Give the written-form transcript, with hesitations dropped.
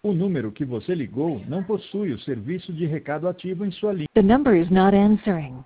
O número que você ligou não possui o serviço de recado ativo em sua linha. The number is not answering.